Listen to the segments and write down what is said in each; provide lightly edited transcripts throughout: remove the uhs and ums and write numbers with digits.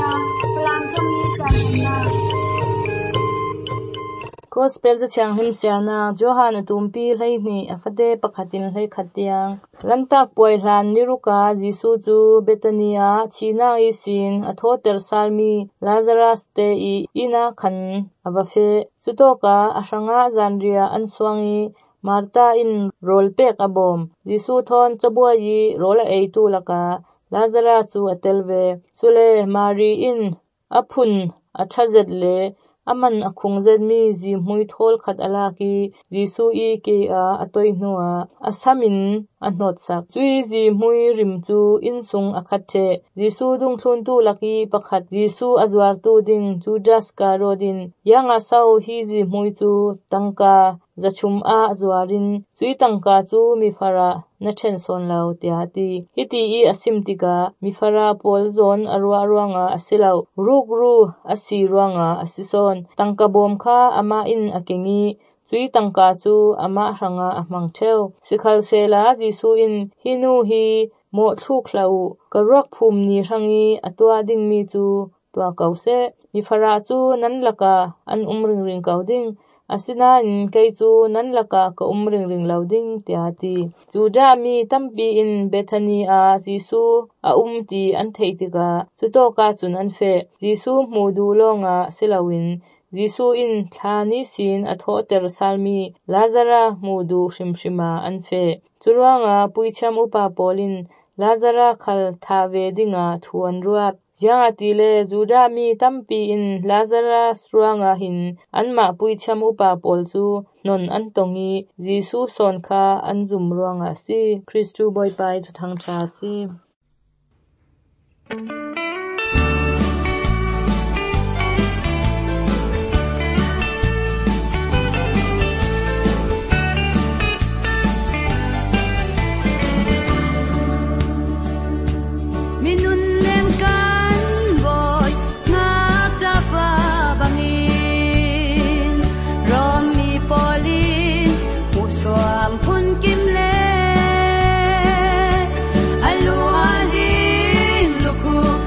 พลังจงมีจำนวน Gospel za chang him siana Johan atumpi hlaini afade pakhatin hlai khatiang lantak poi hlan niruka Jisu chu Betania china isin athoter salmi Lazarus te I ina khan abafe chutoka asanga zanria answangi Marta in rolpek abom Jisu thon chabuai rola eitu laka Lazarus chu atelve chule Mari in aphun athazet le aman akhungzet mi ji hmui thol khat alaki Jisu I ke a atoi hnuwa asamin anot sak chui ji hmui rim chu insung akhathe Jisu dung thlun tu laki pakhat Jisu azwar tu ding Judas Karodin yanga sau hi ji hmui chu tangka zachum a azwarin chui tangka chu mi fara na then son lau tiati hiti I asimtika mi fara pol zon arwa ruanga asilau rukru asi ruanga asison tangka bom kha ama in akengi chui tangka chu ama ranga amang theu sikhal sela Jisu in hinu hi mo thuk hlau karak phum ni rangi atwa ding mi chu twa kause mi fara chu nan laka an umring ring kauding asina in kei chu nan laka ka umring ring loading tiati juda mi tampi in Bethany a Jisu a umti an theitika chutoka chun an fe Jisu hmudu longa silawin Jisu in thani sin athoter salmi Lazarus hmudu hrimhrima an fe churuanga puicham upa polin Lazarus khal thave dinga thuan ruat Jangatile Juda mi tampi in Lazarus ruanga hin anma puicham upa pol chu non antongi Jisu son kha anjum ruanga si Christu boy pai chuthang tha si Alu alim luku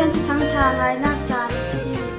นทั้งชาลายนักจาริสี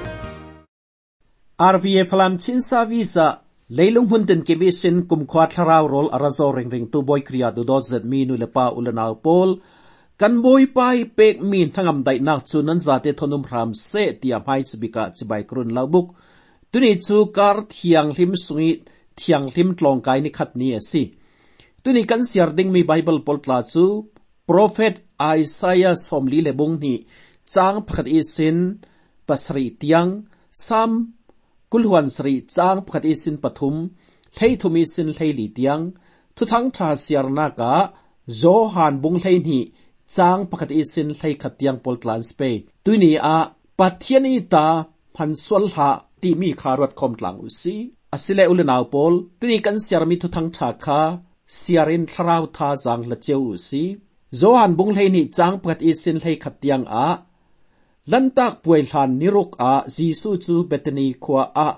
RVF lam chin savisa leilung hunten kebisin kumkhwat tharau rol arazo ring tu boy kriya du dot zet mi nu lepa ulanaw pol kan boy pai pek min thangam dai nak chu nan zate thonum ram se tia mai sibika chibai krun laubuk tuni chu kar thiang hlim sungi thiang hlim tlong kai ni khat ni asi tuni kan siar ding mi bible pol tla chu prophet Isaiah somli lebung ni chang pakhat isin pasri tiang sam kulhuan sri chang pakhat isin pathum thei thumi sin thei li tiang thu thang tha siar na ka zohan bung thei ni chang pakhat isin thei khat tiang pol tlan spe tuni a pathiani ta phan swal ha ti mi kharwat khom tlang usi asile ulenaw pol tuni kan siar mi thu thang tha kha siarin tharau tha jang la cheu usi zohan bung thei ni chang pakhat isin thei khat tiang a lantak puai hlan niruk a jisu chu betani khwa a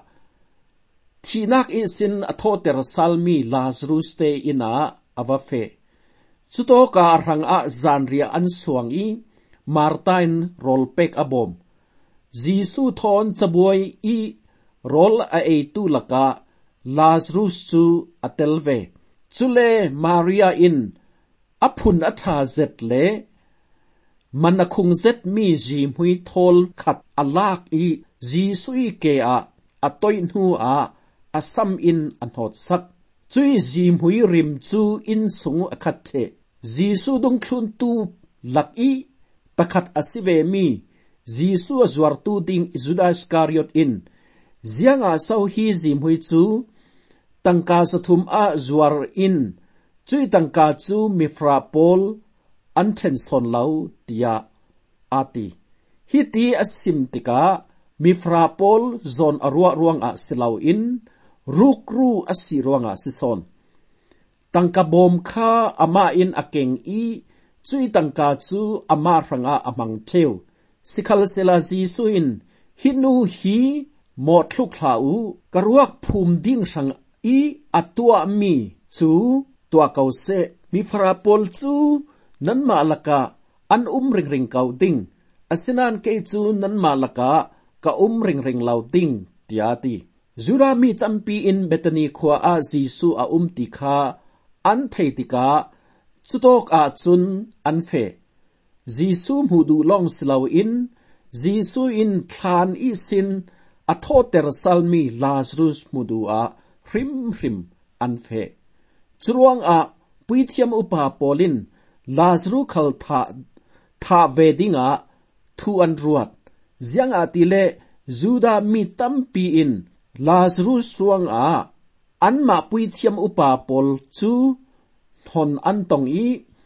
thinak isin athoter salmi lazarus te ina avafe chuto ka rang a zanria an suang i martain rolpek abom jisu thon chabuai i rol a e tu laka lazarus chu atelve chule maria in aphun atha zet le manakung zet mi jim hui thol khat alak i jisui ke a atoi nu a asam in anhot sak chui jim hui rim chu in sung akhat the jisu dong thun tu lak i pakhat asive mi jisu azwar tu ding judas iskariot in zianga sau hi jim hui chu tangka sathum a zwar in chui tangka chu mifra pol anthen son lau tia ati hiti asim tika mifra pol zon arwa ruang a silau in rukru asi ruang a sison tangka bom kha ama in akeng i chui tangka chu ama ranga amang theu sikhal sela jisu in hinu hi mo thluk hlau karuak phum ding sang i atua mi chu tua kause mifra pol chu nan malaka an ring kau ding asinan ke chu nan malaka ka ring lau ding tiati zura mi tampi in betani khwa a jisu a ti kha an theitika chutok a chun an fe jisu mudu long silau in jisu in thlan i sin athoter salmi lazarus mudu a hrim an fe churuang a puithiam upa polin Lazarus khal tha vedinga thu an ruat ziang atile juda mi tampi in Lazarus ruang a anma puithiam upa pol chu thon antong i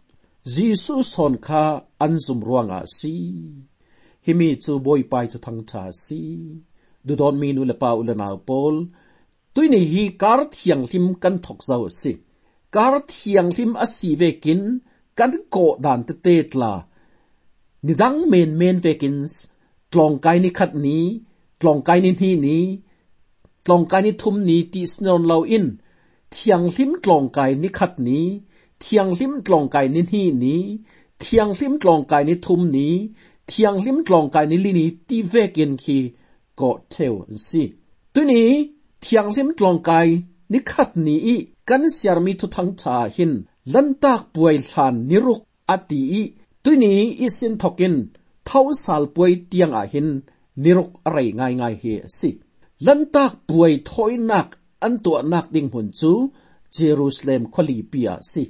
jisu son kha anzum ruang a si himi chu boy pai thu thang tha si du don mi nu le pa ulana pol tuini hi kar thiang hlim kan thok zau si kar thiang hlim asi vekin kan ko dan te tla nidang men vekins tlong kai ni khat ni tlong kai ni hi ni tlong kai ni thum ni ti snon law in thiang hlim tlong kai ni khat ni thiang hlim tlong kai ni hi ni thiang hlim tlong kai ni thum ni thiang hlim tlong kai ni li ni ti vekin khi ko theu si tuni thiang hlim tlong kai ni khat ni i kan siar mi thu thang tha hin lantak puai hlan niruk ati i tuni isin thokin thau sal puai tiang a hin niruk arai ngai he si lantak puai thoinak an to nak ding hun chu Jerusalem kholi pia si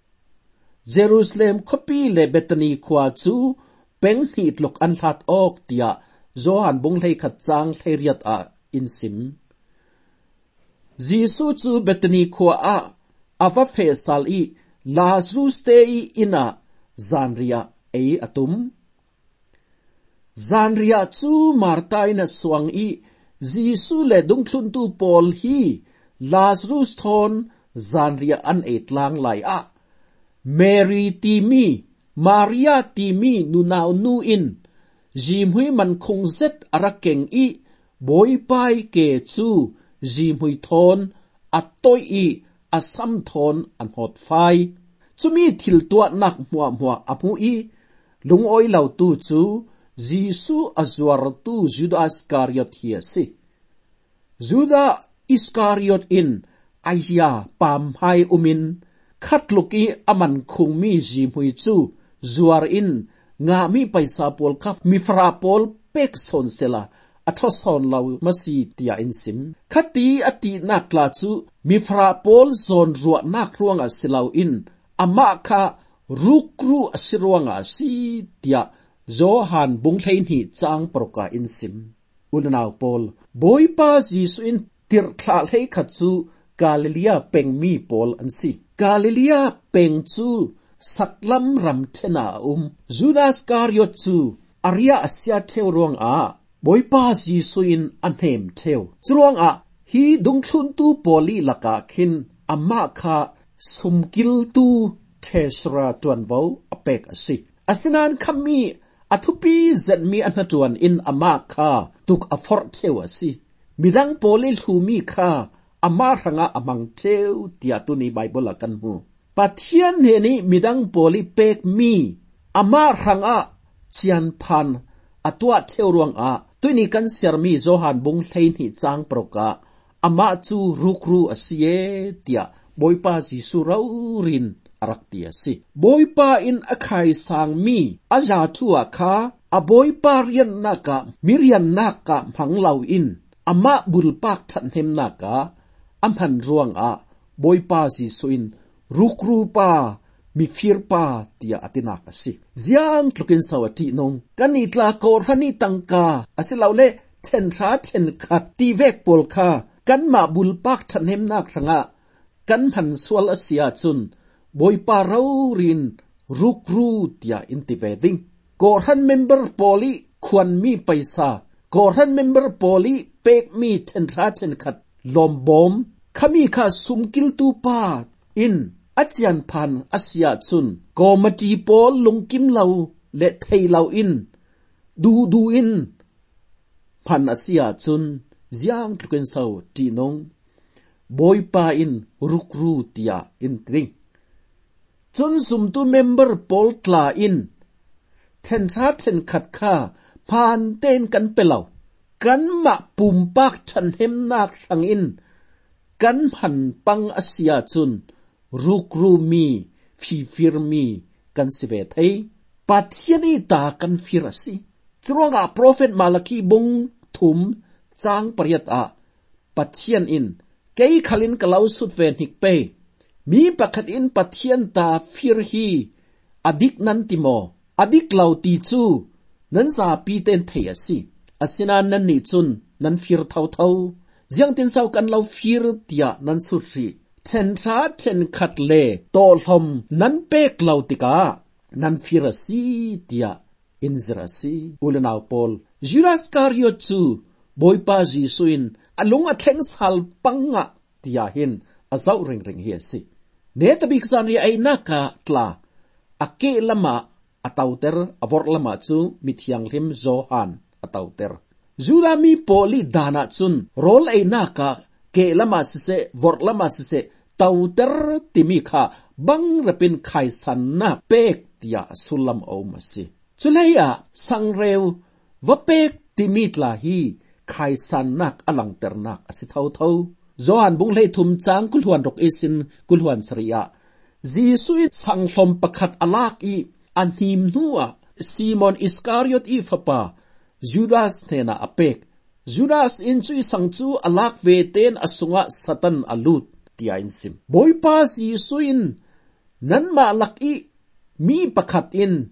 Jerusalem khopi le Bethany khwa chu peng hi tlok an hlat ok tia zohan bung lei khat chang theriat a insim jisu chu Bethany khwa a ava fe sal i Lazarus te i ina zanria e atum zanria chu martai na suang i jisu le dung thlun tu pol hi Lazarus thon zanria an etlang lai a Mary ti mi Maria ti mi nu naw nu in jim hui man khung zet arakeng i boy pai ke chu jim hui thon atoi i asam thon an hot fai chumi thil tua nak muwa apu i lungoi lau tu chu Jisu azwar tu Judas Iskariot hi si Judas Iskariot in Aisha pam hai umin khatluki aman khung mi ji hui chu zuar in nga mi paisa pol khaf mi fra pol pek son sela athoson law masi tia in sim khati ati nakla chu mi fra pol zon ruwa nak ruanga silaw in ama kha rukru asiruanga si tia Johan bungthain hi chang proka in sim ulnaw pol boipa Jisu in tir thlal hei khat chu Galilee peng mi pol an si Galilee peng chu saklam ram thena Judas Iskariot chu aria asia theu ruang a boipa Jisu in anhem theu chuang a hi dungthun tu poli laka khin amma kha sumkil tu thesra tuanvo apek asi asinan khammi athupi zetmi anatuan in ama kha tuk afor theu asi midang poli thumi kha ama ranga amang theu tia tu ni Bible akan hu pathian he ni midang poli pek mi ama ranga chian phan atwa theu ruang a tuini kan sermi Johan bung thain hi chang proka ama chu rukru asie tia boipa Jisu raurin araktia si boipa in akhai sang mi aja thua kha a boipa rian naka mirian naka phanglau in ama bulpak thanhem naka amhan ruang a boipa Jisu in rukru pa mi firpa tia atinaka si ziang tlukin sawati nong kanitla ko rani tangka asilaule ten tha ten khat ti vek pol kha kan ma bulpak thanhem nak ranga kan han swal asia chun boipa raurin rukru tia intiveding korhan member poli khwan mi paisa korhan member poli pek mi ten tha ten khat lombom khami kha sumkil tu pa in achian phan asia chun komati pol lungkim lau le thei lau in du in phan asia chun ziang tluken sau ti nong boipa in rukru tia in tring chun sum tu member pol tla in ten sa ten khat kha phan ten kan pelau kan ma pumpak than hem nak sang in kan phan pang asia chun rukru mi fir mi kan sive thei pathiani ta kan firasi chuanga prophet Malaki bung thum chang pariat a pathian in kei khalin kalau sut ven hik pe mi pakhat in pathian ta fir hi adik nan timo adik lau ti chu nan sa pi ten thei asi asina nan ni chun nan fir thau ziang tin sau kan lau fir tia nan sursi ten tha ten khat le tol hom nan pek lau tika nan firasi tia inzrasi ulanaw pol Judas Iskariot chu boipa Jisu in alunga thleng sal panga tia hin azau ring hi si ne tabik san ri ai naka tla ake lama atauter avor lama chu mithiang lim Johan atauter Jurami poli dana chun rol ai naka ke lama se vor lama se tauter timikha bang rapin khai san na pek tia sulam omasi chulaya sangreu vapek timitla hi khai san nak alang ternak asi thau Johan bung lei thum chang kulhuan rok isin kulhuan saria Jisu sanghlom pakhat alak i anhim nuwa Simon Iskariot i fapa Judas thena apek Judas in chui sangchu alak ve ten asunga satan alut tia insim boipa Jisu in nan ma lak i mi pakhat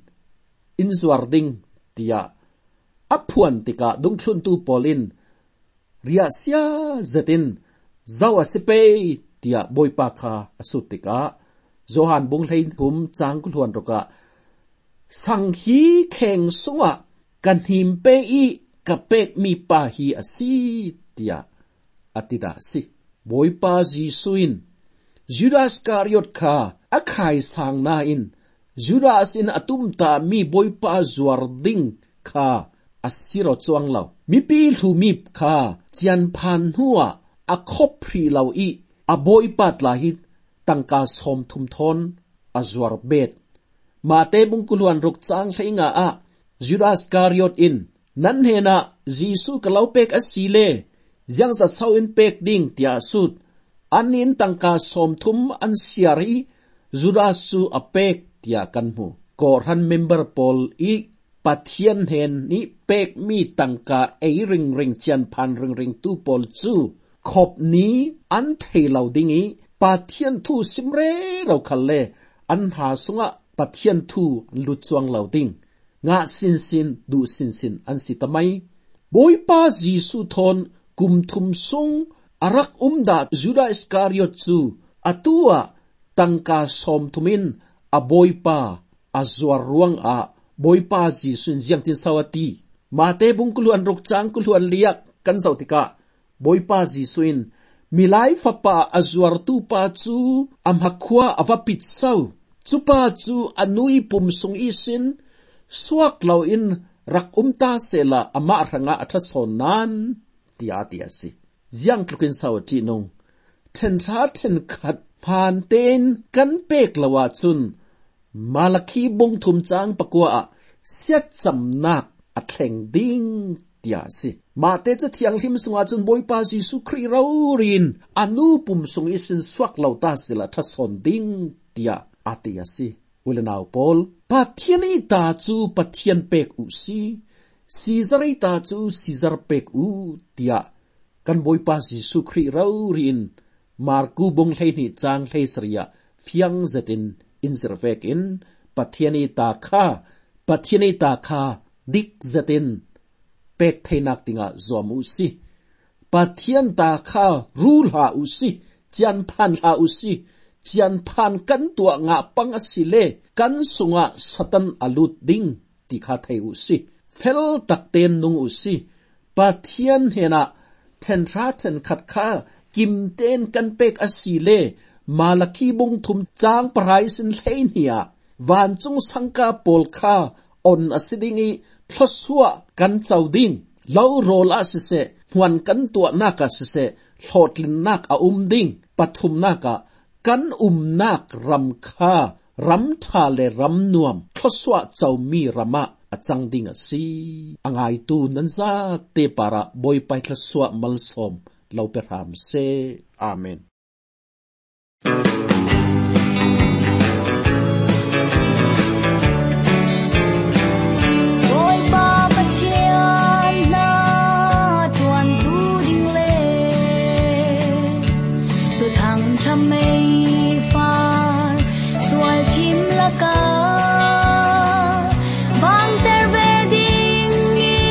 in zuarding tia aphuan tika dungthlun tu polin riasia zatin zawa sipe tia boipa kha asutika Johan bung lein kum chang kulhuan roka sanghi kheng sunga kan him pe i kapek mi pa hi asi tia atida si boipa Jisuin Judas Iskariot kha akhai sang na in Judas in atum ta mi boipa zuarding kha asiro chuang law mi pi thu mi kha chian phan huwa a khop phri law i a boipa tla hi tangka som thum thon azwar bet ma te bung kulwan ruk chang thainga a Judas Iscariot in nan hena Jisu kalau pek asile jiang za sau in pek ding tia sut anin tangka som thum an siari Judas su apek tia kan mu korhan member Paul i pathian hen ni pek mi tangka ei ring chian phan ring tu Paul chu khop ni an thei lau dingi pathian thu simre ro khalle an ha sunga pathian thu lu chuang lau ding nga sin du sin an si tamai boy pa Jisu thon kum thum sung arak da Judas Iscariot chu atua tangka som thumin a boy pa azwar ruang a boy pa Jisu jiang tin sawati mate bungkuluan rok chang kuluan liak kan sautika boy pa Jisu in milai fapa azwar tu pa chu amhakwa avapit sau chu pa chu anui pum sung isin suak lau in rak ta sela ama ranga athason nan tia si jiang tlukin sawati nong ten khat phan ten kan pek lawa chun malaki bong thum chang pakwa siat chamnak athleng ding tia si mate cha thiang hlim sunga chun boy pa Jisu Kri rin anu pum sung isin suak lau ta sela thason ding tia atia si ulenau Paul pathiani ta chu pathian pek u Caesar ta chu Caesar pek u tia kan boy pa Jisu Kri rin marku bong hlei ni chang hlei sria fiang zetin in zervek in pathiani ta kha dik zetin pek theinak tinga zom u si pathian ta kha rul ha u si chian phan ha u si chian phan kan tua nga pang asile kan sunga satan alut ding ti kha thei u si fel takten nung u si pathian hena ten khat kha kim ten kan pek asile malaki bung thum chang paraisin hleinia van chung sangka Paul kha on asidingi thosua kan chauding lo rola se huan kan tua naka se hlotlin nak a ding pathum naka kan nak ram kha ram tha le ram nuam thosua chaumi rama achang ding si angai tu nan za te para boy pai thosua malsom lo per ham se amen.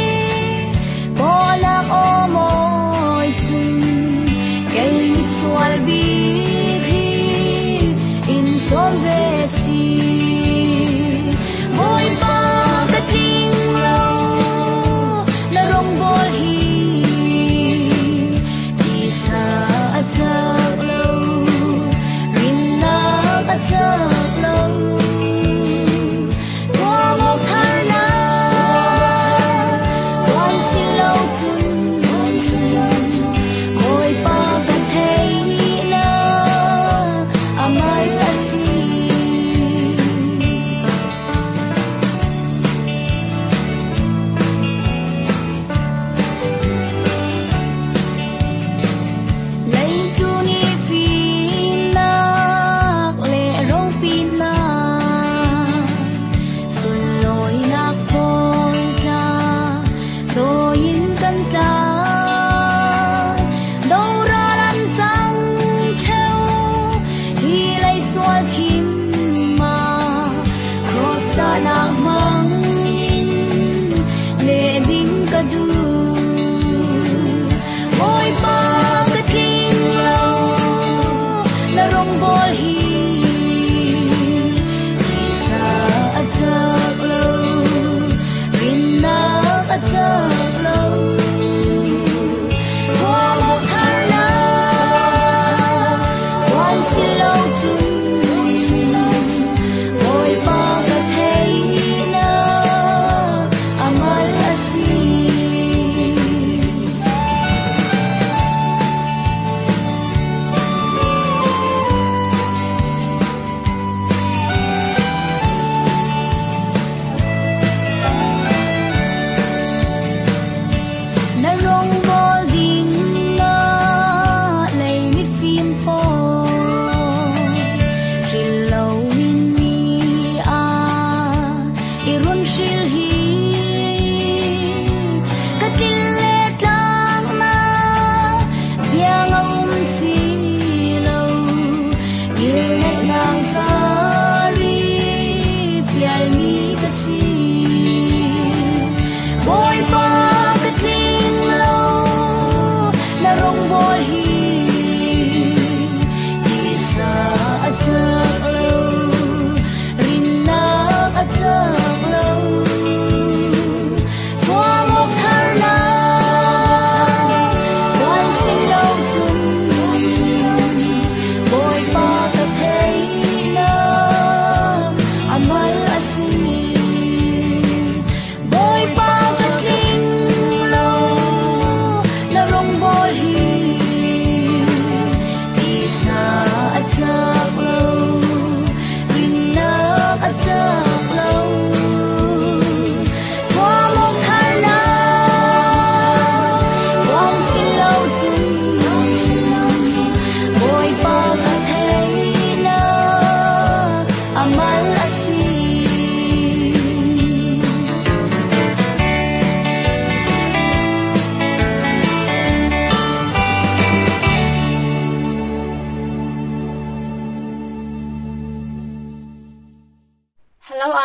Sual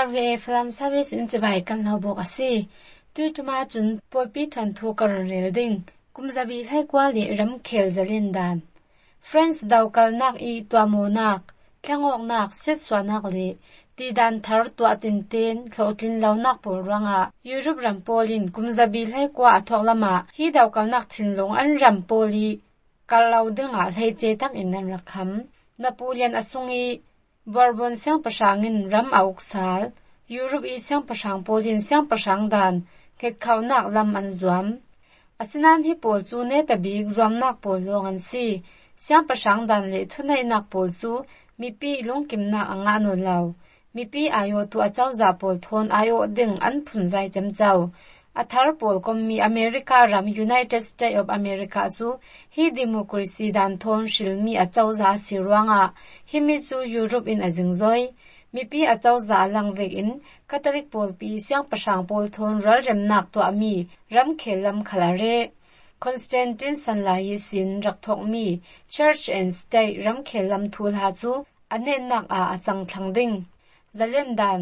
RVA Film Service in Chibai kan lo bok asi tu tuma chun polpi than thu kar rel ding kumzabi hai kwali ram khel zalin dan friends daw kal nak I twa mo nak tlangok nak set swanak le ti dan thar twa tin ten thlotlin law nak pol ranga Europe ram polin kumzabi hai kwa athok lama hi daw kal nak thinlong an ram poli kalau denga lei che tak in nan rakham Napoleon asungi Bourbon siang pasangin ram auksal Europe I siang pasang Polin siang pasang dan ket khawnak lam an zuam asinan hi pol chu ne tabik zuam nak pol long an si siang pasang dan le thunai nak pol chu mipi longkim na anga no law mipi ayo tu achau za pol thon ayo ding an phunzai chamchau athar pol kommi America ram United States of America chu hi democracy dan thon shilmi achau za sirwanga himi chu Europe in azingjoi mipi achau za langvek in Catholic pol pi siang pasang pol thon ral rem nak to ami ram khelam khalare Constantine Sanlai sin rakthok mi Church and State ram khelam thul ha chu anen nak a achang thangding Zalendan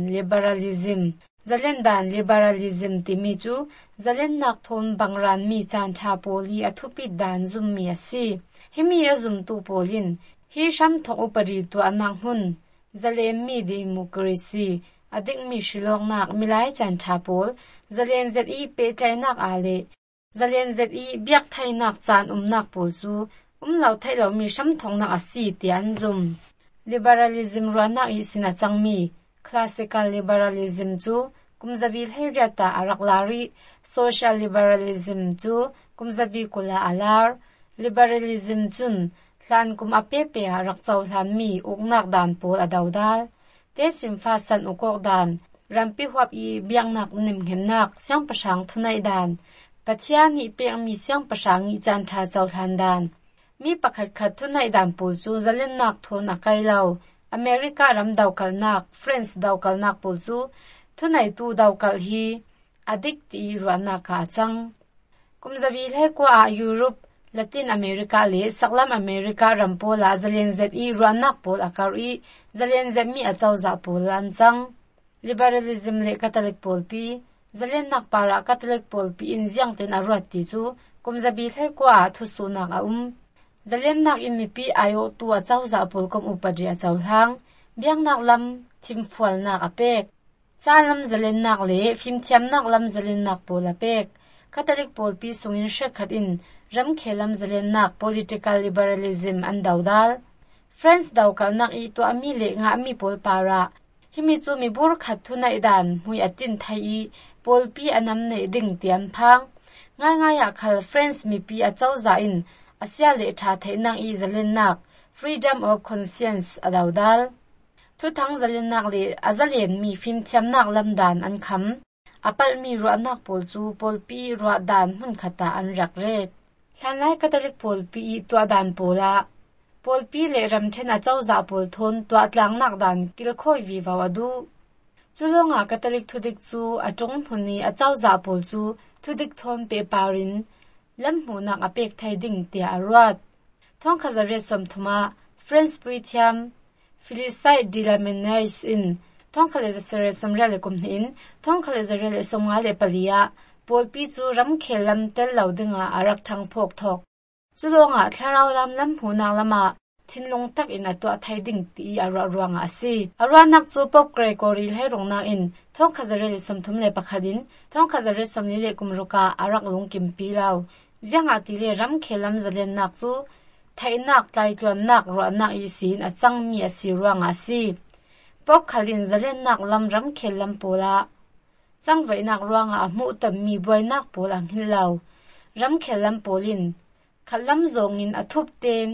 liberalism timi chu zalen nak thon bangran mi chan tha poli athupi dan zum mi asi himi azum tu polin hi sham thok upari tu anang hun zalem mi democracy adik mi shilong nak milai chan tha pol zalen zi pe tlai nak ale zalen zi biak thai nak chan nak pol chu law thai law mi sham thong nak asi tian zum liberalism rana I sina changmi classical liberalism chu kumzabi heriata araklari social liberalism chu kumzabi kula alar liberalism chun hlan kum apepe arakchau hlan mi uknak dan pol adawdal te simfa san ukok dan rampi huap I biangnak nim hennak siang pasang thunai dan pathiani pe mi siang pasang I chan tha chau hlan dan mi pakhat khat thunai dan pol chu zalen nak thon akai law America ram dawkal nak France dawkal nak pol chu thunai tu dawkal hi adik ti ruana ka chang kumzabi lai kwa Europe Latin America le saklam America ram pola zalen zi ruanak pol akari zalen zemi achau za polan chang liberalism le Catholic pol pi zalen nak para Catholic pol pi in jiang ten aruat ti chu kumzabi lai kwa thusu nak a zalen nak imipi ayo tu achau za pol kom upadi achau hang biang nak lam thimfual nak apek salam zalen nak le phim thiam nak lam zalen nak pol apek Catholic pol pi sungin shekhat in ram khelam zalen nak political liberalism an dawdal France dawkal nak I to ami le nga ami pol para himi chu mi bur khat thunai dan hui atin thai pol pi anam nei ding tian phang nga ya khal France mi pi achau za in asia le tha theinang I zalen nak freedom of conscience adawdal thu thang zalen nak le azalen mi phim thiam nak lam dan an kham apal mi ro nak pol chu pol pi ro dan hun khata an rak ret hlanlai Catholic pol pi to dan pola pol pi le ram thena chau za pol thon to atlang nak dan kil khoi vi wawadu chulonga Catholic thudik chu atong huni achau za pol chu thudik thon pe parin lam hu nak apek thai ding tia arwat thong khazare som thuma Friends puithiam Philisai dilamenais in thong khaleza sere somrele kumhin thong khaleza rele somnga le palia polpi chu ram khelam tel laudinga arak thang phok thok chulonga tharau lam huna lama thinlong tak in atwa thaiding ti ara ruanga asi aranak chu pop Gregory he rongna in thong khazare le somthum le pakhadin thong khazare somni le kumruka arak lungkim pilaw jianga ti le ram khelam zalen nak chu thainak tlaitluan nak ruana I sin achang mi asi ruanga si pok khalin zalen nak lam ram khelam pola changvai nak ruanga mu tam mi boy nak pola hilaw ram khelam polin khalam zongin athup ten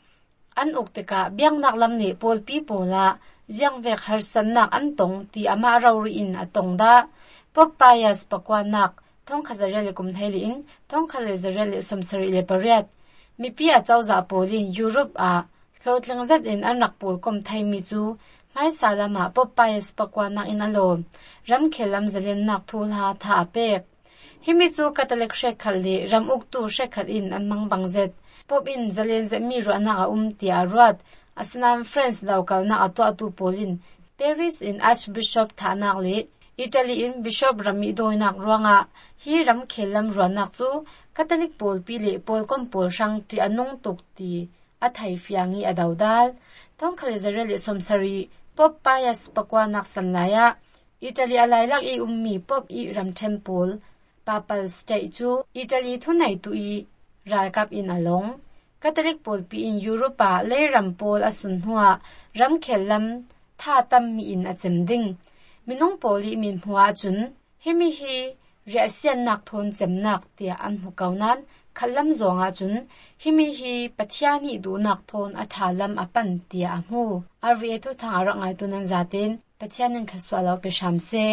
an ukteka biang nak lam ne pol pi pola jiang vek harsan nak an tong ti ama rawri in atong da pop payas pakwanak thong khazare le kum theli in thong khale zare le samsari le pariat mi pi a chawza polin Europe a thlotling zat in anak pol kom thai mi chu mai salama popayes pakwana in alon ram khelam zalen nak thul ha tha pek himi chu Catholic shekhal le ram uktu shekhat in an mang bangzet pop in zalen ze mi ro na ti arwat asnam friends dawkal na atwa tu polin Paris in Archbishop thanak le Italy in Bishop Rami doinak ruanga hi ram khelam ruanak chu Catholic pol pi le pol kom pol sang ti anung tuk ti a thai fiangi adawdal tong khalezare le somsari pop pius pakwanak sanlaya Italy alailak I ummi pop I ram temple papal state chu Italy thunai tu I ralkap in along Catholic pol pi in Europa le ram pol asun hua ram khelam tha tam mi in achemding minung poli min hua chun hemi hi reasian nak thon chemnak tia an hu kaunan khallam zonga chun himi hi pathiani du nak thon athalam apan tia amu arve to thara ngai tunan zaten pathianin khaswalo pe shamse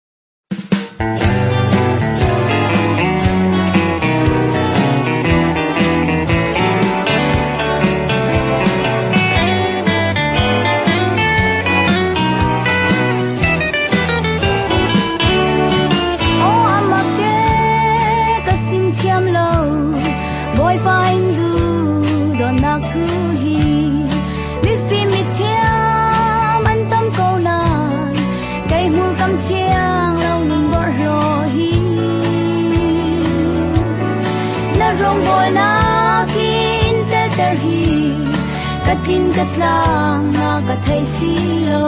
Katin katlang na katay silo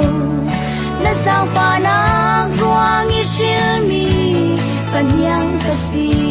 Nasang panag ruang isilmi Kanyang kasi